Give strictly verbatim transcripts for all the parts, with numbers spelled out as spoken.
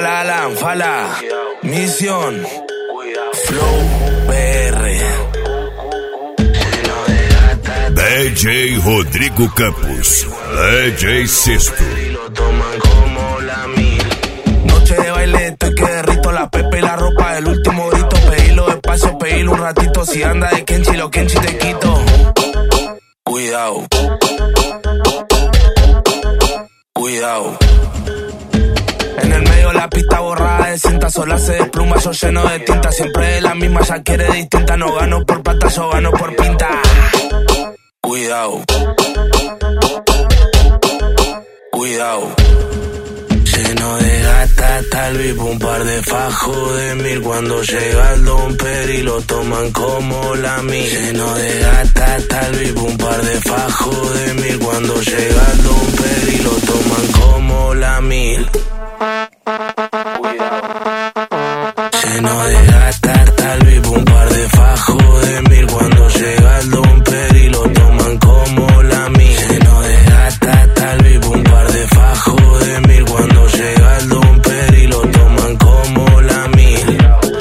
Fala Alan, fala. Misión. Flow P R. D J Rodrigo Campos, D J Sesto. Noche de baile, estoy que derrito la pepe y la ropa. El último grito, pedilo despacio, pedilo un ratito. Si anda de Kenchi, lo Kenchi te quito. Cuidado. Cuidado. En el medio la pista borrada de cinta, sola se despluma, yo lleno de tinta. Siempre de la misma, ya quiere distinta. No gano por plata, yo gano por pinta. Cuidado. Cuidado. Lleno de gata, tal vez un par de fajos de mil. Cuando llega el Don Peri lo toman como la mil. Lleno de gata, tal vez un par de fajos de mil. Cuando llega el Don Peri lo toman como la mil. Lleno de gata, tal vez un par de fajos de mil. Cuando llega el Don Peri lo toman como la mil. Lleno de gata, tal vez un par de fajos de mil. Cuando llega el Don Peri lo toman como la mil.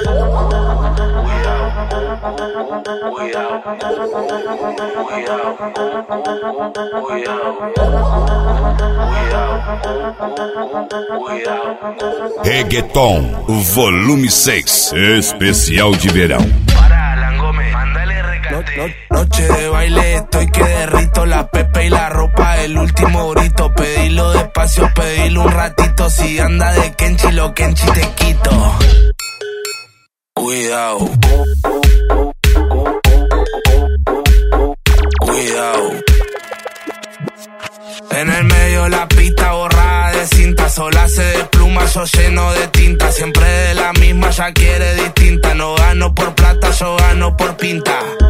Reggaeton, volume seis, especial de verão. Para, Alan Gómez, mándale recate. No, no, noche de baile, estoy que derrito la pepe y la ropa. El último grito, pedilo despacio, pedilo un ratito. Si anda de Kenchi, lo Kenchi te quito. Cuidado. Cuidado. En el medio la pista borrada de cinta, sola se despluma, yo lleno de tinta. Siempre de la misma, ya quiere distinta. No gano por plata, yo gano por pinta.